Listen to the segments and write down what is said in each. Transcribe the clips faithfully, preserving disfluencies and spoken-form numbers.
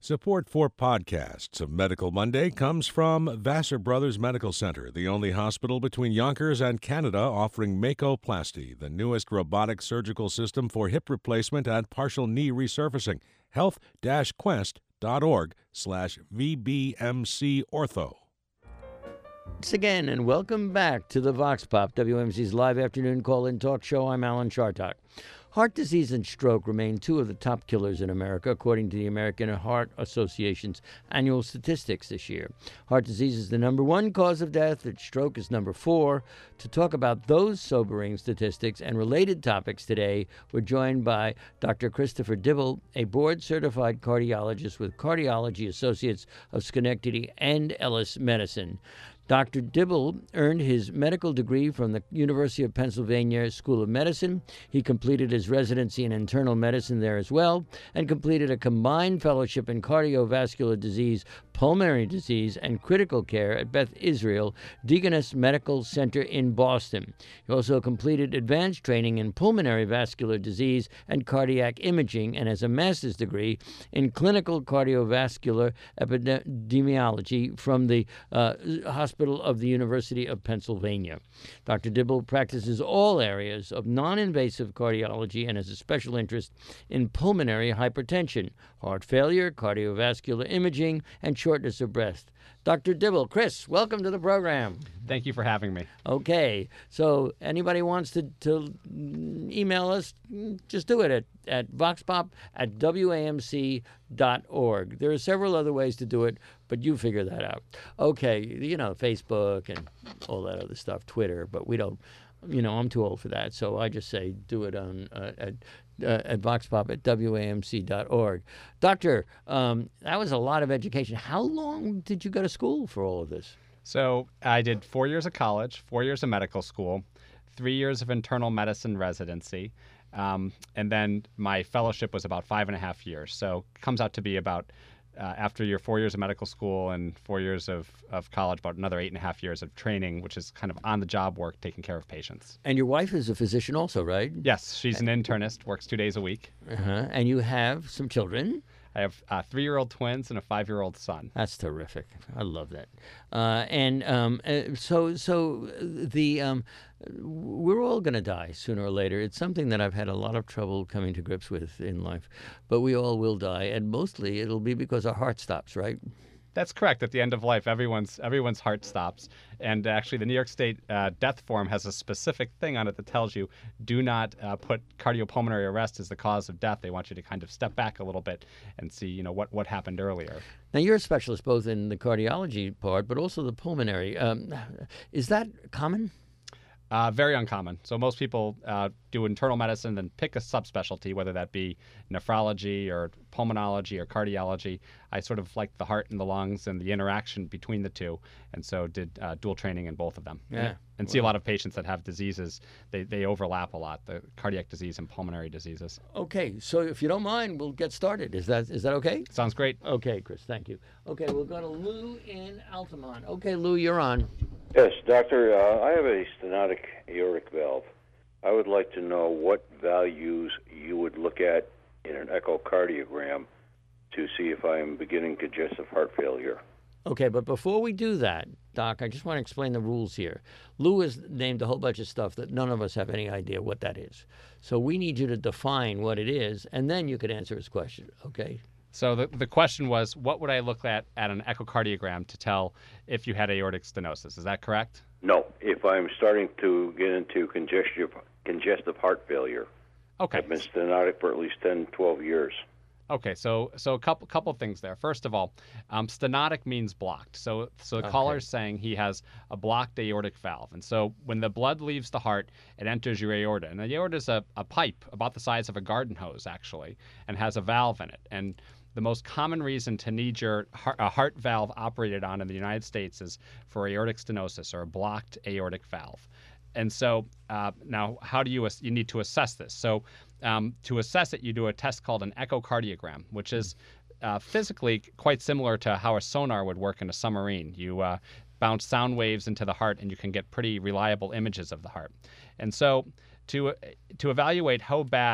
Support for podcasts of Medical Monday comes from Vassar Brothers Medical Center, the only hospital between Yonkers and Canada offering Makoplasty, the newest robotic surgical system for hip replacement and partial knee resurfacing. health-quest.org slash VBMC Ortho. Once again, and welcome back to the Vox Pop, W M C's live afternoon call-in talk show. I'm Alan Chartock. Heart disease and stroke remain two of the top killers in America, according to the American Heart Association's annual statistics this year. Heart disease is the number one cause of death, and stroke is number four. To talk about those sobering statistics and related topics today, we're joined by Doctor Christopher Dibble, a board-certified cardiologist with Cardiology Associates of Schenectady and Ellis Medicine. Doctor Dibble earned his medical degree from the University of Pennsylvania School of Medicine. He completed his residency in internal medicine there as well, and completed a combined fellowship in cardiovascular disease, pulmonary disease, and critical care at Beth Israel Deaconess Medical Center in Boston. He also completed advanced training in pulmonary vascular disease and cardiac imaging, and has a master's degree in clinical cardiovascular epidemiology from the uh, hospital Hospital of the University of Pennsylvania. Doctor Dibble practices all areas of non-invasive cardiology and has a special interest in pulmonary hypertension, heart failure, cardiovascular imaging, and shortness of breath. Doctor Dibble, Chris, welcome to the program. Thank you for having me. Okay, so anybody wants to, to email us, just do it at, at voxpop at W A M C dot org. There are several other ways to do it, but you figure that out. Okay, you know, Facebook and all that other stuff, Twitter, but we don't, you know, I'm too old for that, so I just say do it on uh, at Uh, at voxpop at W A M C dot org. Doctor, um, that was a lot of education. How long did you go to school for all of this? So I did four years of college, four years of medical school, three years of internal medicine residency, um, and then my fellowship was about five and a half years. So it comes out to be about, uh, after your four years of medical school and four years of, of college, about another eight and a half years of training, which is kind of on-the-job work, taking care of patients. And your wife is a physician also, right? Yes, she's an internist, works two days a week. Uh-huh. And you have some children? I have uh, three-year-old twins and a five-year-old son. That's terrific. I love that. Uh, and um, uh, so, so the um, we're all going to die sooner or later. It's something that I've had a lot of trouble coming to grips with in life. But we all will die, and mostly it'll be because our heart stops, right? That's correct. At the end of life, everyone's everyone's heart stops. And actually, the New York State uh, death form has a specific thing on it that tells you, do not uh, put cardiopulmonary arrest as the cause of death. They want you to kind of step back a little bit and see, you know, what, what happened earlier. Now, you're a specialist both in the cardiology part, but also the pulmonary. Um, is that common? Uh, very uncommon. So most people uh, do internal medicine, then pick a subspecialty, whether that be nephrology or pulmonology or cardiology. I sort of like the heart and the lungs and the interaction between the two, and so did uh, dual training in both of them. Yeah. And, and see a lot of patients that have diseases. They, they overlap a lot, the cardiac disease and pulmonary diseases. Okay, so if you don't mind, we'll get started. Is that is that okay? Sounds great. Okay, Chris, thank you. Okay, we'll go to Lou in Altamont. Okay, Lou, you're on. Yes, doctor, uh, I have a stenotic aortic valve. I would like to know what values you would look at in an echocardiogram to see if I am beginning congestive heart failure. Okay, but before we do that, Doc, I just want to explain the rules here. Lou has named a whole bunch of stuff that none of us have any idea what that is. So we need you to define what it is, and then you could answer his question, okay? So the, the question was, what would I look at at an echocardiogram to tell if you had aortic stenosis? Is that correct? No, if I'm starting to get into congestive, congestive heart failure. Okay. I've been stenotic for at least ten, twelve years. Okay, so so a couple couple things there. First of all, um, stenotic means blocked. So so the Okay. caller is saying he has a blocked aortic valve, and so when the blood leaves the heart, it enters your aorta, and the aorta is a, a pipe about the size of a garden hose actually, and has a valve in it. And the most common reason to need your heart, a heart valve operated on in the United States is for aortic stenosis or a blocked aortic valve. And so uh, now, how do you you need to assess this? So um, to assess it, you do a test called an echocardiogram, which is uh, physically quite similar to how a sonar would work in a submarine. You uh, bounce sound waves into the heart, and you can get pretty reliable images of the heart. And so to to evaluate how bad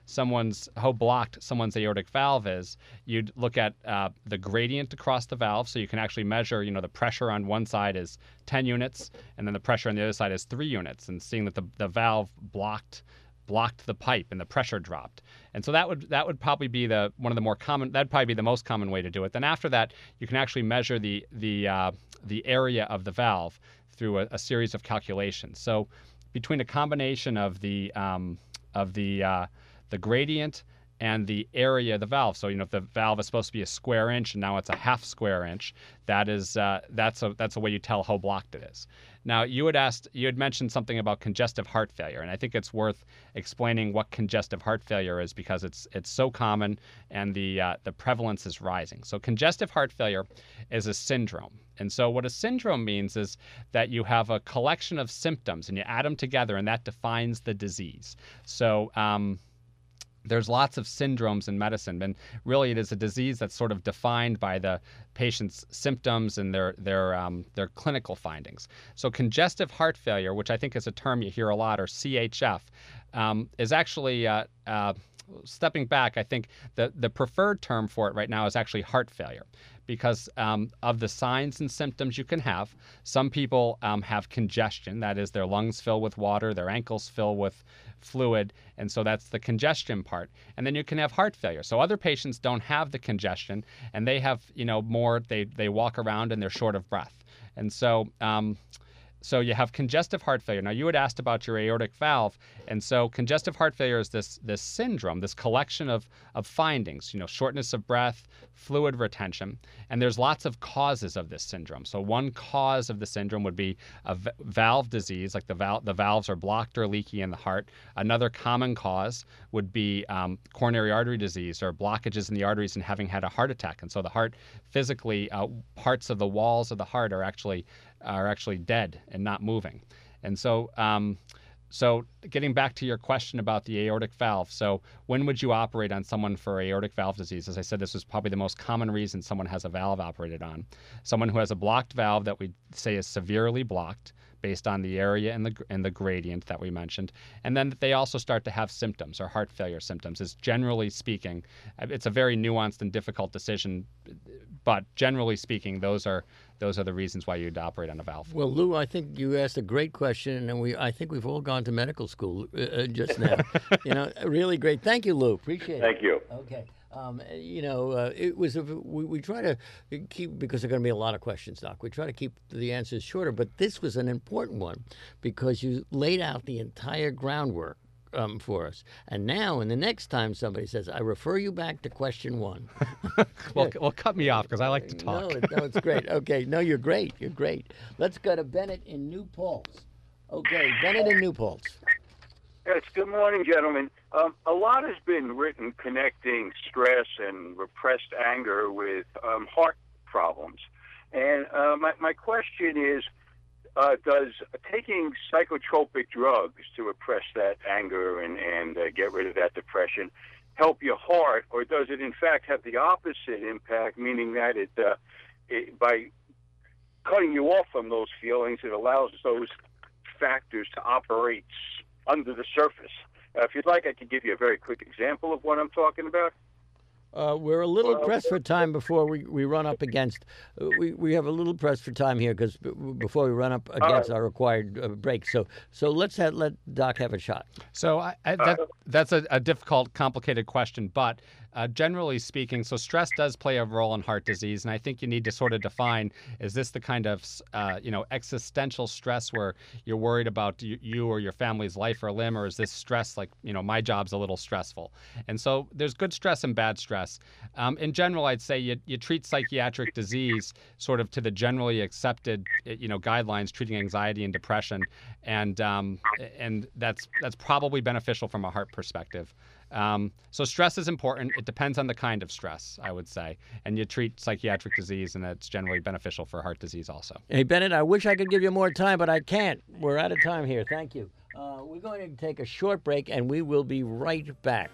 someone's how blocked someone's aortic valve is, you'd look at uh, the gradient across the valve, so you can actually measure, you know, the pressure on one side is ten units, and then the pressure on the other side is three units, and seeing that the, the valve blocked blocked the pipe and the pressure dropped. And so that would that would probably be the one of the more common, that'd probably be the most common way to do it. Then after that, you can actually measure the the uh, the area of the valve through a, a series of calculations. So between a combination of the um, of the uh, the gradient and the area of the valve. So, you know, if the valve is supposed to be a square inch and now it's a half square inch, that is uh, that's a that's a way you tell how blocked it is. Now, you had asked, you had mentioned something about congestive heart failure, and I think it's worth explaining what congestive heart failure is because it's it's so common and the uh, the prevalence is rising. So, congestive heart failure is a syndrome, and so what a syndrome means is that you have a collection of symptoms and you add them together, and that defines the disease. So. Um, There's lots of syndromes in medicine, and really it is a disease that's sort of defined by the patient's symptoms and their their um, their clinical findings. So congestive heart failure, which I think is a term you hear a lot, or C H F, um, is actually uh, uh, stepping back. I think the the preferred term for it right now is actually heart failure, because um, of the signs and symptoms you can have. Some people um, have congestion, that is, their lungs fill with water, their ankles fill with fluid, and so that's the congestion part. And then you can have heart failure. So other patients don't have the congestion, and they have, you know, more, they, they walk around and they're short of breath. And so, um, So you have congestive heart failure. Now, you had asked about your aortic valve, and so congestive heart failure is this this syndrome, this collection of of findings, you know, shortness of breath, fluid retention, and there's lots of causes of this syndrome. So one cause of the syndrome would be a v- valve disease, like the val- the valves are blocked or leaky in the heart. Another common cause would be um, coronary artery disease or blockages in the arteries and having had a heart attack, and so the heart physically, uh, parts of the walls of the heart are actually are actually dead and not moving. And so um, so getting back to your question about the aortic valve, so when would you operate on someone for aortic valve disease? As I said, this is probably the most common reason someone has a valve operated on. Someone who has a blocked valve that we say is severely blocked based on the area and the and the gradient that we mentioned, and then they also start to have symptoms or heart failure symptoms. Is generally speaking, it's a very nuanced and difficult decision, but generally speaking, those are those are the reasons why you'd operate on a valve. Well, Lou, I think you asked a great question, and we I think we've all gone to medical school uh, just now. You know, really great. Thank you, Lou. Appreciate it. Thank you. Okay. Um, you know, uh, it was a, we, we try to keep, because there are going to be a lot of questions, Doc, we try to keep the answers shorter, but this was an important one because you laid out the entire groundwork um, for us. And now, and the next time somebody says, I refer you back to question one. well, well, cut me off because I like to talk. No, no, it's great. Okay, no, you're great. You're great. Let's go to Bennett in New Paltz. Okay, Bennett in New Paltz. Yes, good morning, gentlemen. Um, a lot has been written connecting stress and repressed anger with um, heart problems. And uh, my, my question is, uh, does taking psychotropic drugs to repress that anger and, and uh, get rid of that depression help your heart, or does it in fact have the opposite impact, meaning that it, uh, it by cutting you off from those feelings, it allows those factors to operate under the surface? Uh, if you'd like, I could give you a very quick example of what I'm talking about. Uh, we're a little pressed for time before we, we run up against. Uh, we we have a little pressed for time here because b- before we run up against right. our required uh, break. So so let's have, let Doc have a shot. So I, I, that, that's a, a difficult, complicated question, but uh, generally speaking, so stress does play a role in heart disease, and I think you need to sort of define: is this the kind of uh, you know existential stress where you're worried about you, you or your family's life or limb, or is this stress like you know my job's a little stressful? And so there's good stress and bad stress. Um, in general, I'd say you, you treat psychiatric disease sort of to the generally accepted, you know, guidelines treating anxiety and depression, and um, and that's that's probably beneficial from a heart perspective. Um, so stress is important. It depends on the kind of stress, I would say, and you treat psychiatric disease, and that's generally beneficial for heart disease also. Hey, Bennett, I wish I could give you more time, but I can't. We're out of time here. Thank you. Uh, we're going to take a short break, and we will be right back.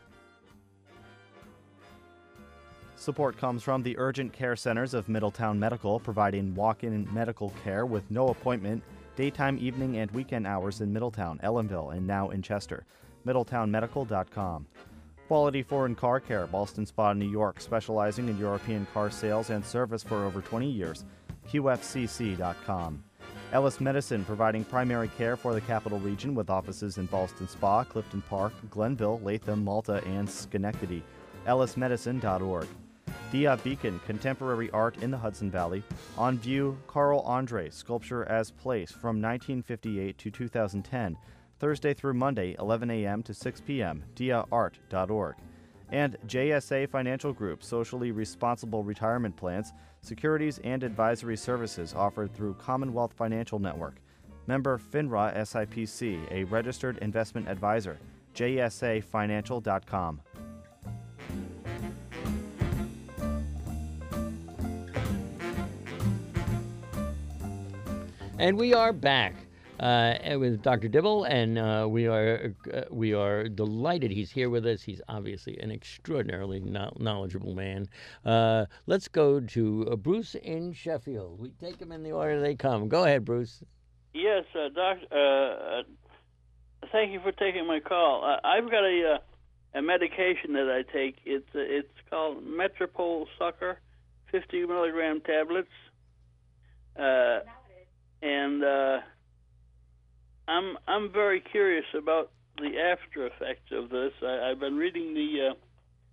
Support comes from the Urgent Care Centers of Middletown Medical, providing walk-in medical care with no appointment, daytime, evening, and weekend hours in Middletown, Ellenville, and now in Chester. middletown medical dot com. Quality Foreign Car Care, Ballston Spa, New York, specializing in European car sales and service for over twenty years, Q F C C dot com. Ellis Medicine, providing primary care for the capital region with offices in Ballston Spa, Clifton Park, Glenville, Latham, Malta, and Schenectady, ellis medicine dot org. Dia Beacon, contemporary art in the Hudson Valley. On view, Carl Andre, Sculpture as Place from nineteen fifty-eight to two thousand ten, Thursday through Monday, eleven a.m. to six p.m., dia art dot org. And J S A Financial Group, socially responsible retirement plans, securities and advisory services offered through Commonwealth Financial Network. Member FINRA S I P C, a registered investment advisor, j s a financial dot com. And we are back uh, with Doctor Dibble, and uh, we are uh, we are delighted he's here with us. He's obviously an extraordinarily no- knowledgeable man. Uh, let's go to uh, Bruce in Sheffield. We take them in the order they come. Go ahead, Bruce. Yes, uh, Doctor. Uh, uh, thank you for taking my call. Uh, I've got a uh, a medication that I take. It's uh, it's called Metropol Sucker, fifty milligram tablets. Uh, And uh, I'm I'm very curious about the after effects of this. I, I've been reading the uh,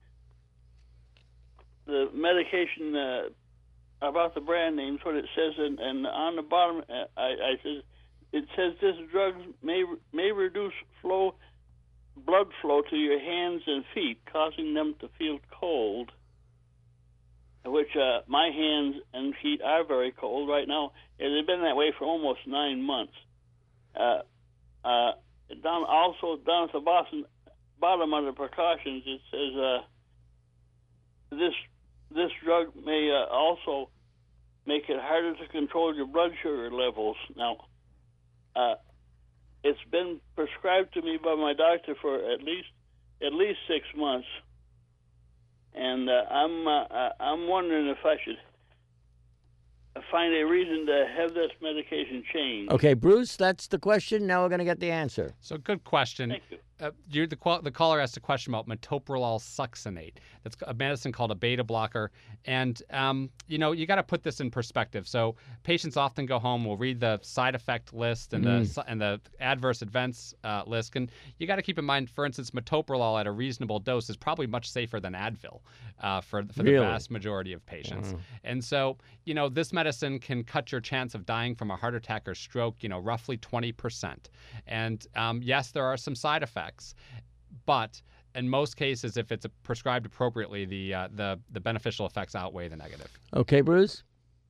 the medication uh, about the brand names, what it says, and, and on the bottom, uh, I, I says it says this drug may may reduce flow blood flow to your hands and feet, causing them to feel cold. Which uh, my hands and feet are very cold right now. They've been that way for almost nine months. Uh, uh, down also down at the bottom, bottom under precautions, it says uh, this this drug may uh, also make it harder to control your blood sugar levels. Now, uh, it's been prescribed to me by my doctor for at least at least six months. And uh, I'm uh, I'm wondering if I should find a reason to have this medication changed. Okay, Bruce, that's the question. Now we're going to get the answer. So good question. Thank you. Uh, you're the, qual- the caller asked a question about metoprolol succinate. That's a medicine called a beta blocker. And, um, you know, you got to put this in perspective. So patients often go home, will read the side effect list and Mm. the and the adverse events uh, list. And you got to keep in mind, for instance, metoprolol at a reasonable dose is probably much safer than Advil uh, for, for the Really? vast majority of patients. Wow. And so, you know, this medicine can cut your chance of dying from a heart attack or stroke, you know, roughly twenty percent. And um, yes, there are some side effects. But in most cases, if it's prescribed appropriately, the uh, the the beneficial effects outweigh the negative. Okay, Bruce?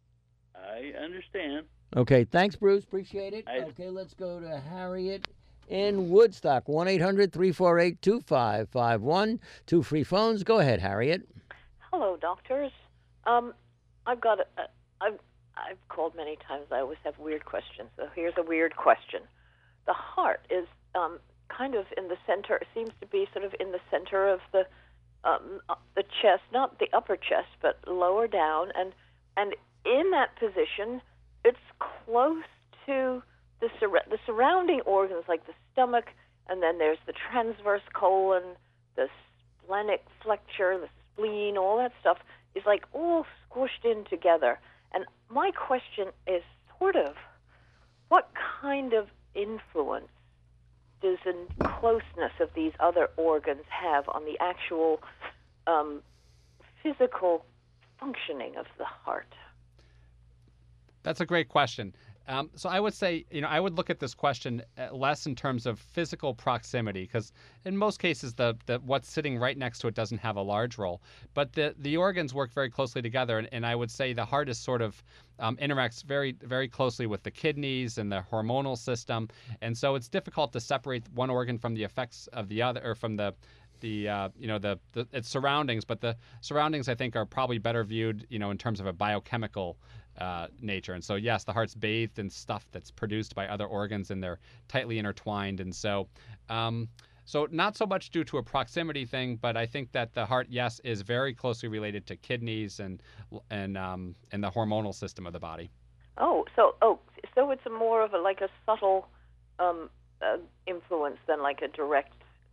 I understand. Okay, thanks, Bruce. Appreciate it. I- Okay, let's go to Harriet in Woodstock. one eight hundred three four eight two five five one. Two free phones. Go ahead, Harriet. Hello, doctors. Um, I've got a, a, I've I've called many times. I always have weird questions. So here's a weird question. The heart is um, kind of in the center. It seems to be sort of in the center of the um, uh, the chest, not the upper chest, but lower down, and and in that position, it's close to the sur- the surrounding organs like the stomach, and then there's the transverse colon, the splenic flexure, the spleen, all that stuff is like all squished in together. And my question is sort of, what kind of influence does the closeness of these other organs have on the actual um, physical functioning of the heart? That's a great question. Um, so I would say, you know, I would look at this question uh, less in terms of physical proximity, because in most cases, the, the what's sitting right next to it doesn't have a large role. But the the organs work very closely together, and, and I would say the heart is sort of um, interacts very very closely with the kidneys and the hormonal system, and so it's difficult to separate one organ from the effects of the other, or from the the uh, you know the, the its surroundings. But the surroundings, I think, are probably better viewed, you know, in terms of a biochemical Uh, nature. And so, yes, the heart's bathed in stuff that's produced by other organs, and they're tightly intertwined. And so, um, so not so much due to a proximity thing, but I think that the heart, yes, is very closely related to kidneys and and um, and the hormonal system of the body. Oh, so oh, so it's a more of a like a subtle um, uh, influence than like a direct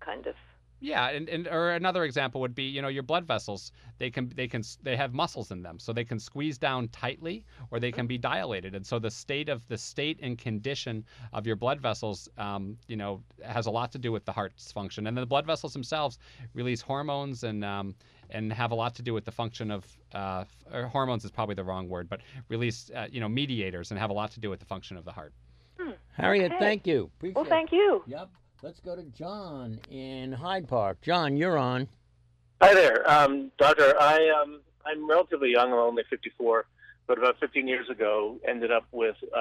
kind of. Yeah, and, and or another example would be, you know, your blood vessels. They can they can they have muscles in them, so they can squeeze down tightly or they can be dilated. And so the state of the state and condition of your blood vessels, um, you know, has a lot to do with the heart's function. And then the blood vessels themselves release hormones and um, and have a lot to do with the function of uh, or hormones is probably the wrong word, but release uh, you know mediators and have a lot to do with the function of the heart. Hmm. Harriet, Okay. thank you. Appreciate Well, thank you. it. Yep. Let's go to John in Hyde Park. John, you're on. Hi there, um, Doctor. I um, I'm relatively young. I'm only fifty-four, but about fifteen years ago, ended up with um,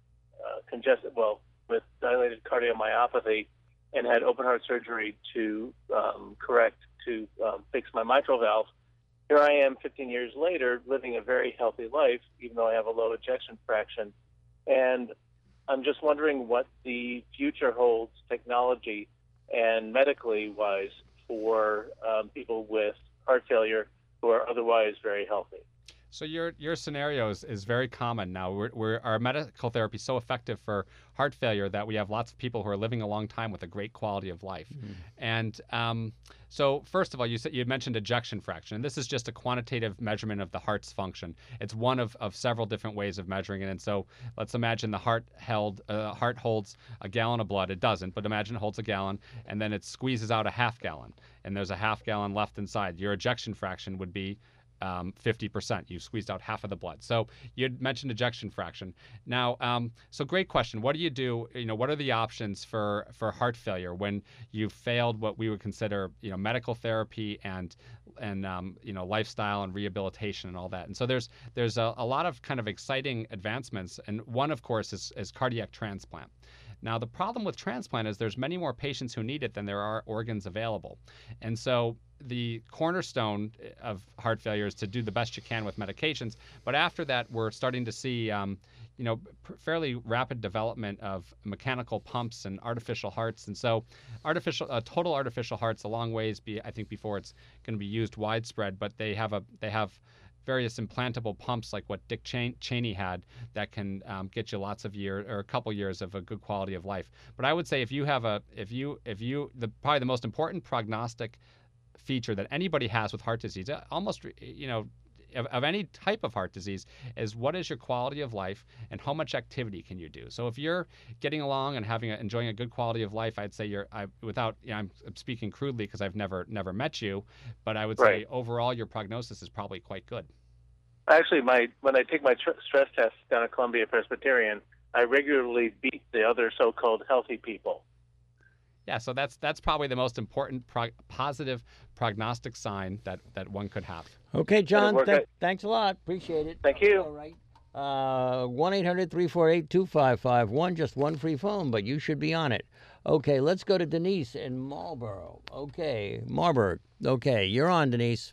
uh, congested, well, with dilated cardiomyopathy, and had open heart surgery to um, correct to um, fix my mitral valve. Here I am, fifteen years later, living a very healthy life, even though I have a low ejection fraction, and I'm just wondering what the future holds, technology and medically wise, for um, people with heart failure who are otherwise very healthy. So your your scenario is, is very common now. We're, we're, our medical therapy is so effective for heart failure that we have lots of people who are living a long time with a great quality of life. Mm-hmm. And um, so first of all, you said you mentioned ejection fraction, and this is just a quantitative measurement of the heart's function. It's one of, of several different ways of measuring it. And so let's imagine the heart held uh, heart holds a gallon of blood. It doesn't, but imagine it holds a gallon, and then it squeezes out a half gallon, and there's a half gallon left inside. Your ejection fraction would be Um, fifty percent. You squeezed out half of the blood. So you had mentioned ejection fraction. Now, um, so great question. What do you do? You know, what are the options for for heart failure when you've failed what we would consider, you know, medical therapy and and um, you know, lifestyle and rehabilitation and all that. And so there's there's a, a lot of kind of exciting advancements. And one, of course, is, is cardiac transplant. Now, the problem with transplant is there's many more patients who need it than there are organs available. And so the cornerstone of heart failure is to do the best you can with medications. But after that, we're starting to see, um, you know, pr- fairly rapid development of mechanical pumps and artificial hearts. And so artificial, uh, total artificial hearts, a long ways, be, I think, before it's going to be used widespread. But they have a they have various implantable pumps like what Dick Cheney had that can um, get you lots of years or a couple years of a good quality of life. But I would say if you have a if you if you the probably the most important prognostic feature that anybody has with heart disease, almost you know of, of any type of heart disease, is what is your quality of life and how much activity can you do. So if you're getting along and having a, enjoying a good quality of life, I'd say you're I, without you know, I'm speaking crudely because I've never never met you, but I would Right. say overall your prognosis is probably quite good. Actually, my when I take my tr- stress tests down at Columbia Presbyterian, I regularly beat the other so-called healthy people. Yeah, so that's that's probably the most important pro- positive prognostic sign that, that one could have. Okay, John, work th- out. thanks a lot. Appreciate it. Thank you. All right. Uh, one eight hundred three four eight two five five one, just one free phone, but you should be on it. Okay, let's go to Denise in Marlboro. Okay, Marburg. Okay, you're on, Denise.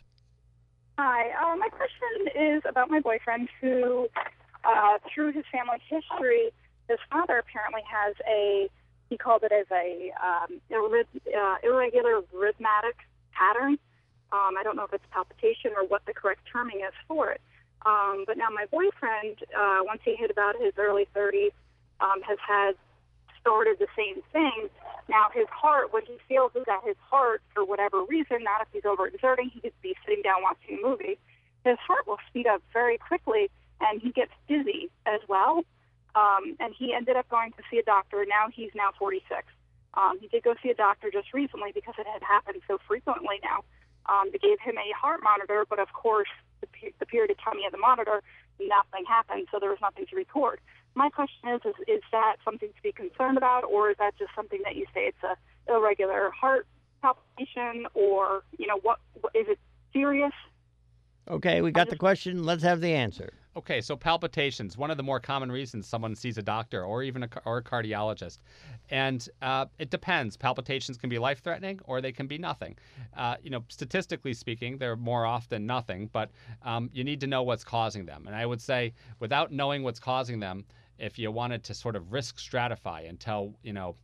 Hi. Uh, my question is about my boyfriend who, uh, through his family history, his father apparently has a, he called it as a um, irre- uh, irregular rhythmatic pattern. Um, I don't know if it's palpitation or what the correct terming is for it. Um, but now my boyfriend, uh, once he hit about his early thirties, um, has had started the same thing. Now his heart, what he feels is that his heart, for whatever reason, not if he's overexerting, he could be sitting down watching a movie, his heart will speed up very quickly, and he gets dizzy as well. Um, and he ended up going to see a doctor. Now he's now forty-six. Um, he did go see a doctor just recently because it had happened so frequently now. Um, they gave him a heart monitor, but of course, the, pe- the period of time he had the monitor, nothing happened, so there was nothing to record. My question is, is, is that something to be concerned about, or is that just something that you say it's a irregular heart palpitation, or, you know, what, what is it serious? Okay, we got just, the question. Let's have the answer. Okay, so palpitations, one of the more common reasons someone sees a doctor or even a, or a cardiologist. And uh, it depends. Palpitations can be life-threatening or they can be nothing. Uh, you know, statistically speaking, they're more often nothing, but um, you need to know what's causing them. And I would say without knowing what's causing them, if you wanted to sort of risk stratify and tell, you know,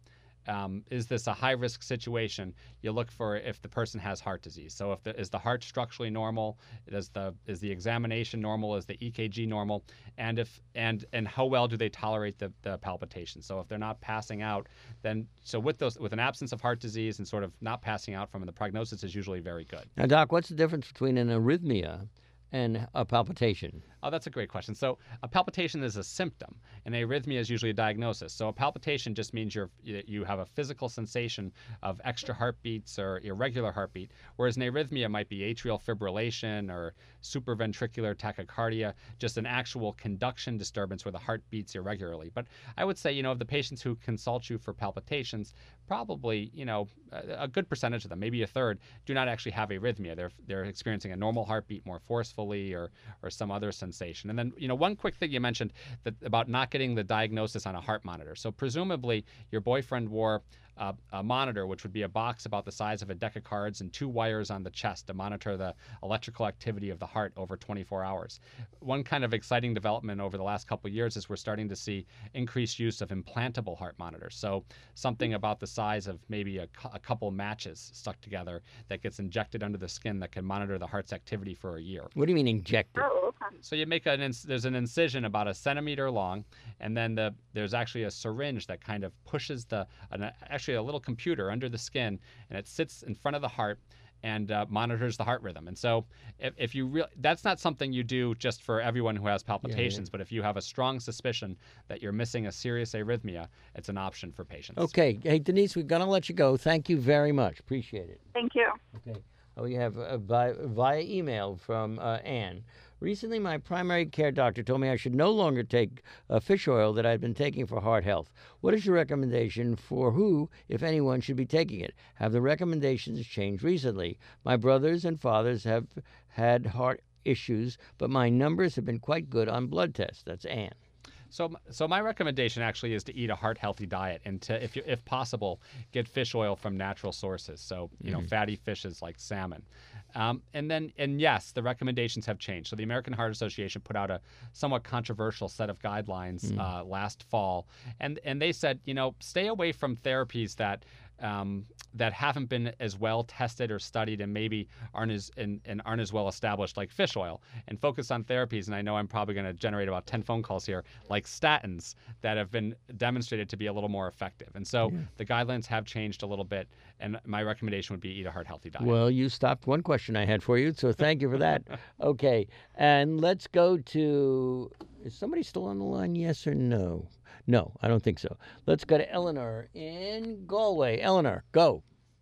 um, is this a high-risk situation, you look for if the person has heart disease. So if the, is the heart structurally normal? Does the is the examination normal? Is the E K G normal? And if and and how well do they tolerate the, the palpitations? So if they're not passing out, then so with those with an absence of heart disease and sort of not passing out from them, the prognosis is usually very good. Now, Doc, what's the difference between an arrhythmia and a palpitation? Oh, that's a great question. So a palpitation is a symptom, and arrhythmia is usually a diagnosis. So a palpitation just means you're, you have a physical sensation of extra heartbeats or irregular heartbeat, whereas an arrhythmia might be atrial fibrillation or supraventricular tachycardia, just an actual conduction disturbance where the heart beats irregularly. But I would say, you know, of the patients who consult you for palpitations, probably, you know, a, a good percentage of them, maybe a third, do not actually have arrhythmia. They're they're experiencing a normal heartbeat more forcefully or or some other sensation. And then, you know, one quick thing you mentioned that about not getting the diagnosis on a heart monitor. So presumably your boyfriend wore Uh, a monitor, which would be a box about the size of a deck of cards and two wires on the chest to monitor the electrical activity of the heart over twenty-four hours. One kind of exciting development over the last couple of years is we're starting to see increased use of implantable heart monitors. So something about the size of maybe a, a couple matches stuck together that gets injected under the skin that can monitor the heart's activity for a year. What do you mean injected? Oh, okay. So you make an ins- there's an incision about a centimeter long, and then the there's actually a syringe that kind of pushes the an, actually a little computer under the skin, and it sits in front of the heart and uh, monitors the heart rhythm. And so if, if you re- that's not something you do just for everyone who has palpitations, yeah, yeah. But if you have a strong suspicion that you're missing a serious arrhythmia, it's an option for patients. Okay. Hey, Denise, we're going to let you go. Thank you very much. Appreciate it. Thank you. Okay. We have uh, via, via email from uh, Anne. Recently, my primary care doctor told me I should no longer take uh, fish oil that I'd been taking for heart health. What is your recommendation for who, if anyone, should be taking it? Have the recommendations changed recently? My brothers and fathers have had heart issues, but my numbers have been quite good on blood tests. That's Anne. So, so my recommendation actually is to eat a heart-healthy diet and to, if you, if possible, get fish oil from natural sources. So, you know, mm-hmm. fatty fishes like salmon. Um, and then, and yes, the recommendations have changed. So the American Heart Association put out a somewhat controversial set of guidelines mm-hmm. uh, last fall, and and they said, you know, stay away from therapies that um, that haven't been as well tested or studied and maybe aren't as and, and aren't as well established, like fish oil, and focus on therapies. And I know I'm probably going to generate about ten phone calls here, like statins, that have been demonstrated to be a little more effective. And so yeah. the guidelines have changed a little bit, and my recommendation would be eat a heart healthy diet. Well, you stopped one question I had for you, so thank you for that. Okay, and let's go to, is somebody still on the line, yes or no? No, I don't think so. Let's go to Eleanor in Galway. Eleanor, go.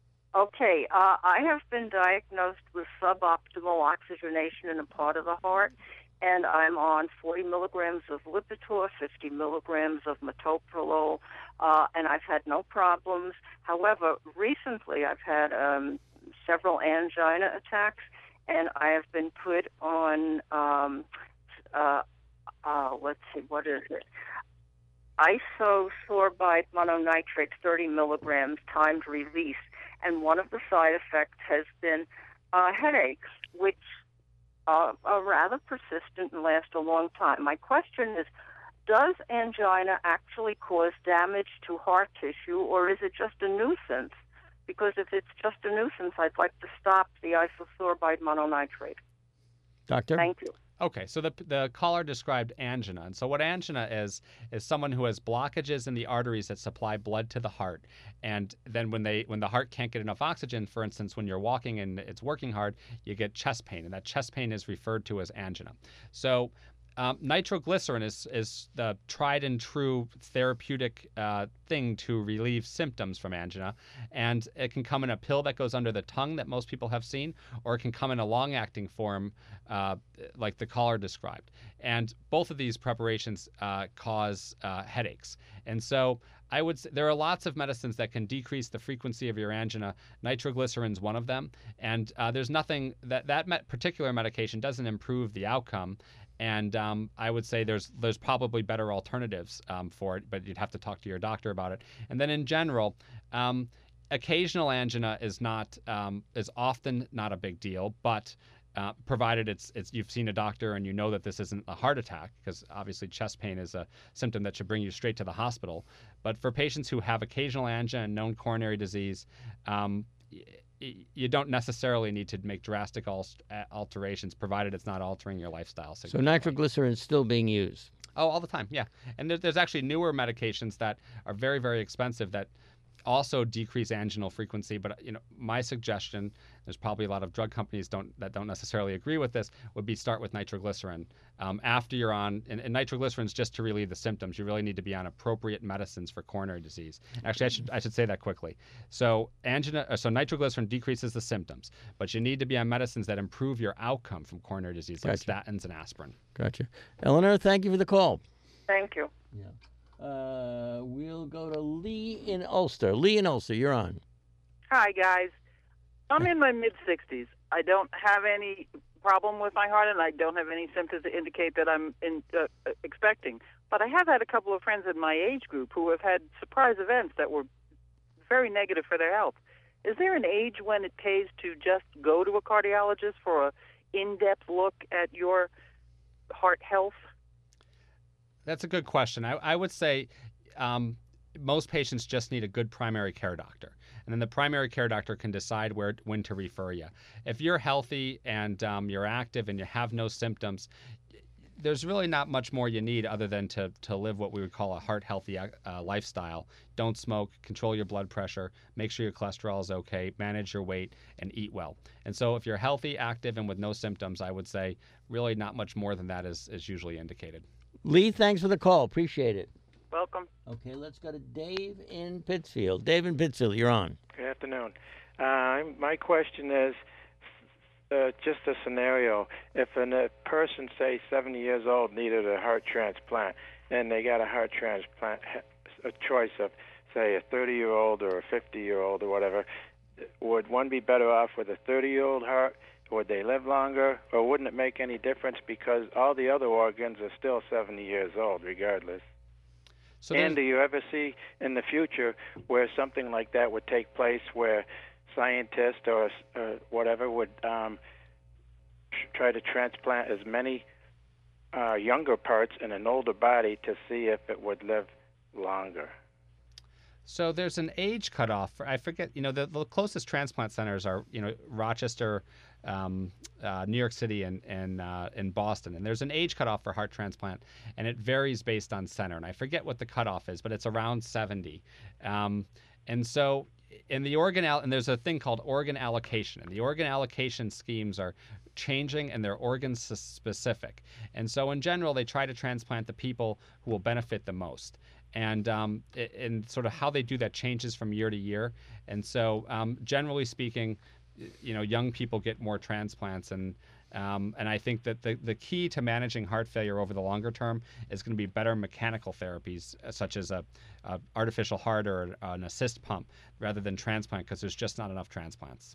Okay, uh, I have been diagnosed with suboptimal oxygenation in a part of the heart, and I'm on forty milligrams of Lipitor, fifty milligrams of metoprolol, uh, and I've had no problems. However, recently I've had um, several angina attacks, and I have been put on, um, uh, uh, let's see, what is it? Isosorbide mononitrate, thirty milligrams, timed release. And one of the side effects has been uh, headaches, which uh, are rather persistent and last a long time. My question is, does angina actually cause damage to heart tissue, or is it just a nuisance? Because if it's just a nuisance, I'd like to stop the isosorbide mononitrate. Doctor? Thank you. Okay, so the the caller described angina. And so what angina is, is someone who has blockages in the arteries that supply blood to the heart. And then when they when the heart can't get enough oxygen, for instance, when you're walking and it's working hard, you get chest pain. And that chest pain is referred to as angina. So Um, nitroglycerin is, is the tried and true therapeutic uh, thing to relieve symptoms from angina. And it can come in a pill that goes under the tongue that most people have seen, or it can come in a long-acting form uh, like the caller described. And both of these preparations uh, cause uh, headaches. And so I would say there are lots of medicines that can decrease the frequency of your angina. Nitroglycerin is one of them. And uh, there's nothing that that me- particular medication doesn't improve the outcome. And um, I would say there's there's probably better alternatives um, for it, but you'd have to talk to your doctor about it. And then in general, um, occasional angina is not um, is often not a big deal, but uh, provided it's it's you've seen a doctor and you know that this isn't a heart attack, because obviously chest pain is a symptom that should bring you straight to the hospital. But for patients who have occasional angina and known coronary disease, um, y- you don't necessarily need to make drastic al- alterations, provided it's not altering your lifestyle. So nitroglycerin is still being used. Oh, all the time, yeah. And there, there's actually newer medications that are very, very expensive that also decrease anginal frequency. But you know, my suggestion, there's probably a lot of drug companies don't that don't necessarily agree with this, would be start with nitroglycerin um, after you're on. And, and nitroglycerin is just to relieve the symptoms. You really need to be on appropriate medicines for coronary disease. Actually, I should I should say that quickly. So angina, so nitroglycerin decreases the symptoms, but you need to be on medicines that improve your outcome from coronary disease, like Gotcha. statins and aspirin. Gotcha. Eleanor, thank you for the call. Thank you. Yeah. Uh, we'll go to Lee in Ulster. Lee in Ulster, you're on. Hi, guys. I'm in my mid-sixties. I don't have any problem with my heart, and I don't have any symptoms that indicate that I'm in, uh, expecting. But I have had a couple of friends in my age group who have had surprise events that were very negative for their health. Is there an age when it pays to just go to a cardiologist for a in-depth look at your heart health? That's a good question. I, I would say um, most patients just need a good primary care doctor. And then the primary care doctor can decide where when to refer you. If you're healthy and um, you're active and you have no symptoms, there's really not much more you need other than to, to live what we would call a heart-healthy uh, lifestyle. Don't smoke, control your blood pressure, make sure your cholesterol is okay, manage your weight, and eat well. And so if you're healthy, active, and with no symptoms, I would say really not much more than that is, is usually indicated. Lee, thanks for the call. Appreciate it. Welcome. Okay, let's go to Dave in Pittsfield. Dave in Pittsfield, you're on. Good afternoon. Uh, my question is uh, just a scenario. If an, a person, say, seventy years old, needed a heart transplant, and they got a heart transplant, a choice of, say, a thirty-year-old or a fifty-year-old or whatever, would one be better off with a thirty-year-old heart? Would they live longer, or wouldn't it make any difference because all the other organs are still seventy years old regardless? So and do you ever see in the future where something like that would take place, where scientists or uh, whatever would um, try to transplant as many uh, younger parts in an older body to see if it would live longer? So there's an age cutoff. For, I forget, you know, the, the closest transplant centers are, you know, Rochester, um, uh, New York City, and and uh, in Boston. And there's an age cutoff for heart transplant, and it varies based on center. And I forget what the cutoff is, but it's around seventy. Um, and so in the organ, al- and there's a thing called organ allocation, and the organ allocation schemes are changing and they're organ specific. And so in general, they try to transplant the people who will benefit the most. And um, and sort of how they do that changes from year to year. And so um, generally speaking, you know, young people get more transplants. And um, and I think that the, the key to managing heart failure over the longer term is going to be better mechanical therapies, such as a, a artificial heart or an assist pump, rather than transplant, because there's just not enough transplants.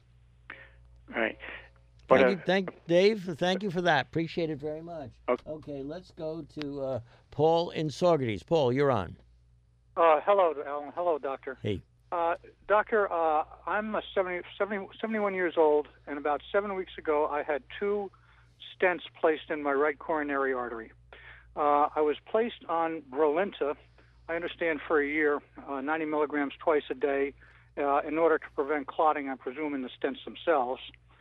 Right. Thank you, thank Dave. Thank you for that. Appreciate it very much. Okay, okay let's go to uh, Paul in Saugerties. Paul, you're on. Uh, hello, Alan. Hello, doctor. Hey. Uh, doctor, uh, I'm a seventy, seventy, seventy-one years old, and about seven weeks ago, I had two stents placed in my right coronary artery. Uh, I was placed on Brilinta, I understand, for a year, uh, ninety milligrams twice a day, uh, in order to prevent clotting, I presume, in the stents themselves,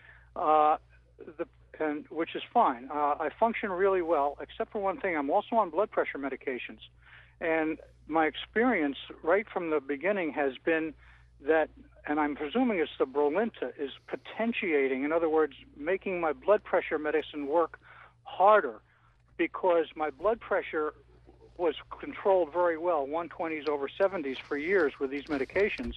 uh, the, and which is fine. Uh, I function really well, except for one thing. I'm also on blood pressure medications. And my experience right from the beginning has been that, and I'm presuming it's the Brilinta, is potentiating, in other words, making my blood pressure medicine work harder, because my blood pressure was controlled very well, one twenties over seventies for years with these medications.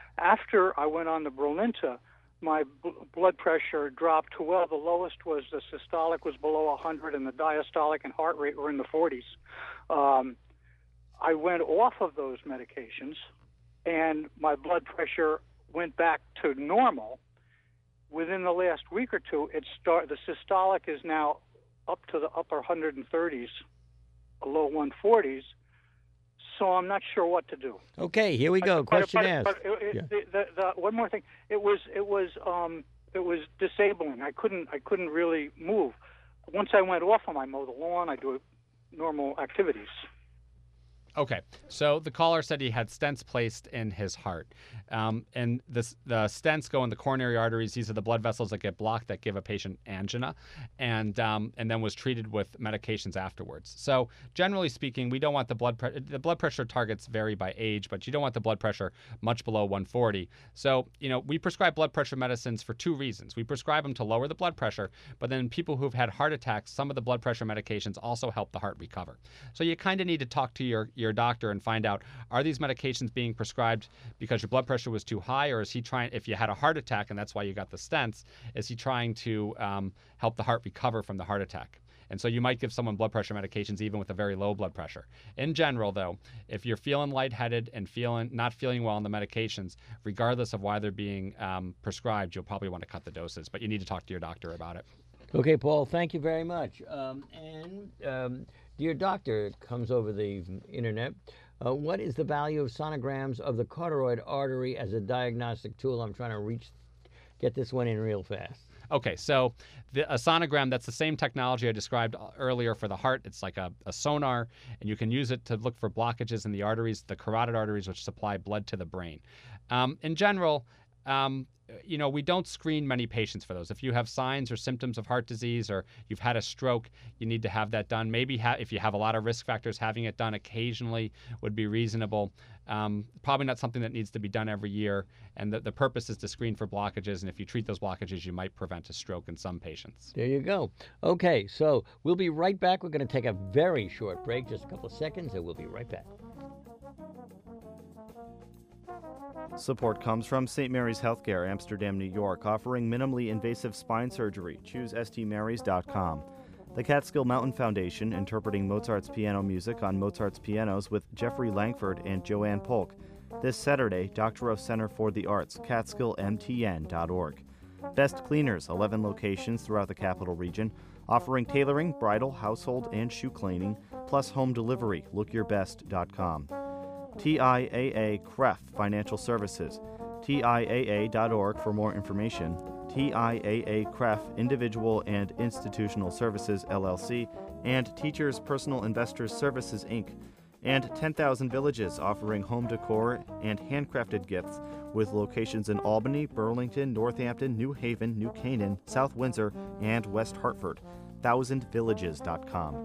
After I went on the Brilinta, my b- blood pressure dropped to, well, the lowest was the systolic was below one hundred, and the diastolic and heart rate were in the forties. Um, I went off of those medications, and my blood pressure went back to normal. Within the last week or two, it start the systolic is now up to the upper one thirties, low one forties. So I'm not sure what to do. Okay, here we go. But, Question but, asked. But it, yeah. the, the, the, one more thing. It was it was um, it was disabling. I couldn't I couldn't really move. Once I went off them, I mow the lawn. I do normal activities. Okay, so the caller said he had stents placed in his heart, um, and this, the stents go in the coronary arteries. These are the blood vessels that get blocked that give a patient angina, and um, and then was treated with medications afterwards. So generally speaking, we don't want the blood pre- the blood pressure targets vary by age, but you don't want the blood pressure much below one forty. So you know we prescribe blood pressure medicines for two reasons. We prescribe them to lower the blood pressure, but then people who've had heart attacks, some of the blood pressure medications also help the heart recover. So you kind of need to talk to your your your doctor and find out, are these medications being prescribed because your blood pressure was too high, or is he trying, if you had a heart attack and that's why you got the stents, is he trying to um, help the heart recover from the heart attack? And so you might give someone blood pressure medications even with a very low blood pressure. In general, though, if you're feeling lightheaded and feeling not feeling well on the medications, regardless of why they're being um, prescribed, you'll probably want to cut the doses, but you need to talk to your doctor about it. Okay, Paul, thank you very much. Um, and um, dear doctor, it comes over the internet. Uh, what is the value of sonograms of the carotid artery as a diagnostic tool? I'm trying to reach, get this one in real fast. Okay, so the, a sonogram, that's the same technology I described earlier for the heart. It's like a, a sonar, and you can use it to look for blockages in the arteries, the carotid arteries, which supply blood to the brain. Um, in general, um, you know, we don't screen many patients for those. If you have signs or symptoms of heart disease or you've had a stroke, you need to have that done. Maybe ha- if you have a lot of risk factors, having it done occasionally would be reasonable. Um, probably not something that needs to be done every year. And the, the purpose is to screen for blockages. And if you treat those blockages, you might prevent a stroke in some patients. There you go. Okay, so we'll be right back. We're going to take a very short break, just a couple of seconds, and we'll be right back. Support comes from Saint Mary's Healthcare, Amsterdam, New York, offering minimally invasive spine surgery. Choose s t marys dot com. The Catskill Mountain Foundation, interpreting Mozart's piano music on Mozart's pianos with Jeffrey Langford and Joanne Polk. This Saturday, Doctorow Center for the Arts, catskill m t n dot org. Best Cleaners, eleven locations throughout the capital region, offering tailoring, bridal, household, and shoe cleaning, plus home delivery. look your best dot com. T I A A C R E F Financial Services, T I A A dot org for more information. T I A A C R E F Individual and Institutional Services, L L C, and Teachers Personal Investors Services, Incorporated. And ten thousand Villages, offering home decor and handcrafted gifts with locations in Albany, Burlington, Northampton, New Haven, New Canaan, South Windsor, and West Hartford. thousand villages dot com.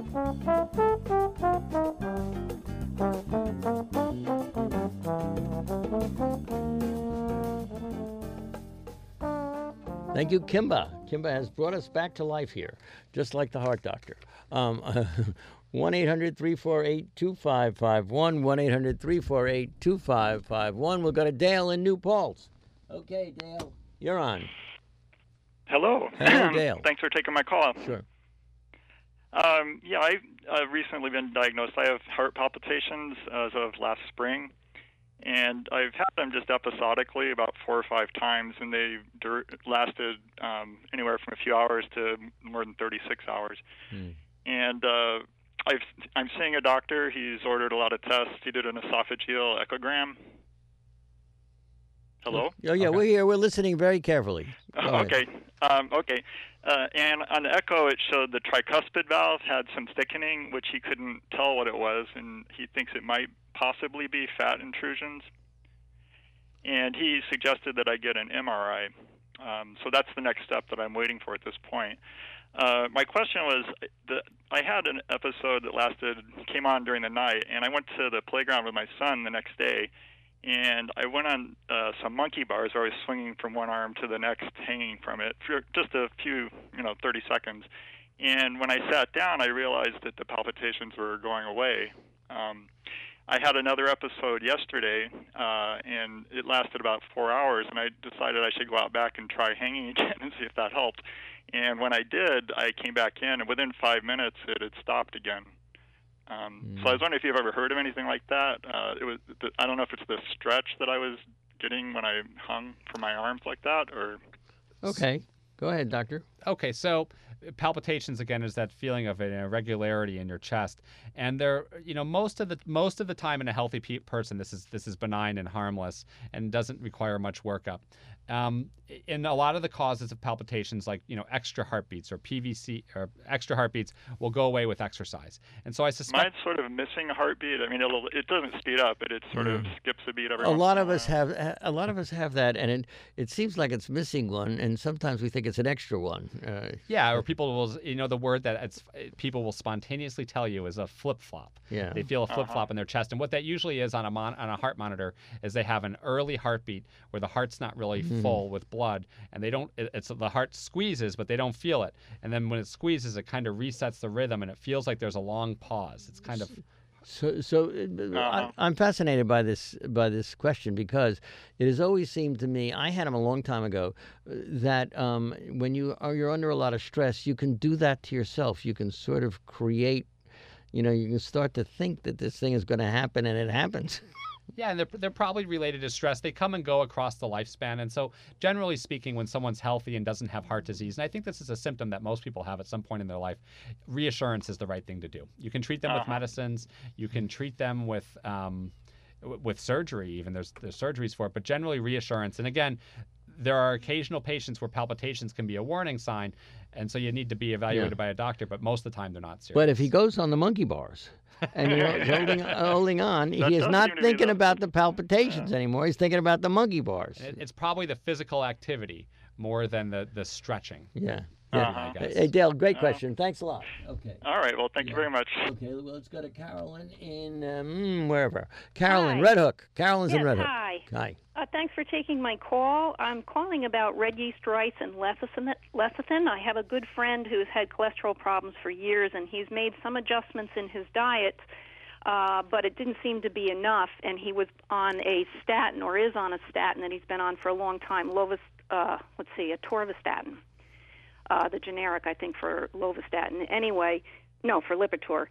Thank you, Kimba. Kimba has brought us back to life here, just like the heart doctor. Um, one eight hundred three four eight two five five one, one eight hundred three four eight two five five one. We'll go to Dale in New Paltz. Okay, Dale, you're on. Hello. Hello, Dale. Thanks for taking my call. Sure. Um, yeah, I've uh, recently been diagnosed. I have heart palpitations as of last spring, and I've had them just episodically about four or five times, and they dur- lasted um, anywhere from a few hours to more than thirty-six hours. Mm. And uh, I've, I'm seeing a doctor. He's ordered a lot of tests. He did an esophageal echogram. Hello? Oh, yeah, okay. We're here. We're listening very carefully. Go okay. Um, okay. Uh, and on the echo, it showed the tricuspid valve had some thickening, which he couldn't tell what it was, and he thinks it might possibly be fat intrusions. And he suggested that I get an M R I. Um, so that's the next step that I'm waiting for at this point. Uh, my question was, that I had an episode that lasted, came on during the night, and I went to the playground with my son the next day, and I went on uh, some monkey bars where I was swinging from one arm to the next, hanging from it for just a few, you know, thirty seconds. And when I sat down, I realized that the palpitations were going away. Um, I had another episode yesterday, uh, and it lasted about four hours, and I decided I should go out back and try hanging again and see if that helped. And when I did, I came back in, and within five minutes, it had stopped again. Um, mm. So I was wondering if you've ever heard of anything like that. Uh, it was the, I don't know if it's the stretch that I was getting when I hung for my arms like that, or. Okay, go ahead, doctor. Okay, so palpitations again is that feeling of an irregularity in your chest, and they're you know most of the most of the time in a healthy pe- person this is this is benign and harmless and doesn't require much workup. Um, in a lot of the causes of palpitations, like you know extra heartbeats or P V C or extra heartbeats, will go away with exercise. And so I suspect mine's sort of missing a heartbeat. I mean, it'll it doesn't speed up, but it sort of skips a beat every. A once lot in of us have a lot of us have that, and it, it seems like it's missing one, and sometimes we think it's an extra one. Uh, Yeah, or people will, you know, the word that it's people will spontaneously tell you is a flip flop. Yeah. They feel a flip flop Uh-huh. in their chest, and what that usually is on a mon- on a heart monitor is they have an early heartbeat where the heart's not really Mhm. full with blood, and they don't. It, it's the heart squeezes, but they don't feel it, and then when it squeezes, it kind of resets the rhythm, and it feels like there's a long pause. It's kind of So, so uh, I, I'm fascinated by this by this question because it has always seemed to me. I had them a long time ago uh, that um, when you are you're under a lot of stress, you can do that to yourself. You can sort of create. You know, you can start to think that this thing is going to happen, and it happens. Yeah, and they're, they're probably related to stress. They come and go across the lifespan. And so, generally speaking, when someone's healthy and doesn't have heart disease, and I think this is a symptom that most people have at some point in their life, reassurance is the right thing to do. You can treat them with Uh-huh. medicines. You can treat them with um, w- with surgery even. There's, there's surgeries for it. But generally, reassurance. And again, there are occasional patients where palpitations can be a warning sign. And so you need to be evaluated Yeah. by a doctor. But most of the time, they're not serious. But if he goes on the monkey bars and he's holding, holding on, That he is does not seem to be thinking the- about the palpitations anymore. He's thinking about the monkey bars. And it- it's probably the physical activity more than the, the stretching. Yeah. Yeah. Yeah. Hey, Dale, great question. Thanks a lot. Okay. All right. Well, thank you very much. Okay, well, let's go to Carolyn in um, wherever. Carolyn, Hi. Red Hook. Carolyn's in Yes, Red Hook. hi. Hi. Uh, thanks for taking my call. I'm calling about red yeast rice and lecithin. lecithin. I have a good friend who's had cholesterol problems for years, and he's made some adjustments in his diet, uh, but it didn't seem to be enough, and he was on a statin, or is on a statin that he's been on for a long time, Lovas, uh, let's see, atorvastatin, uh, the generic, I think, for lovastatin. Anyway, no, for Lipitor.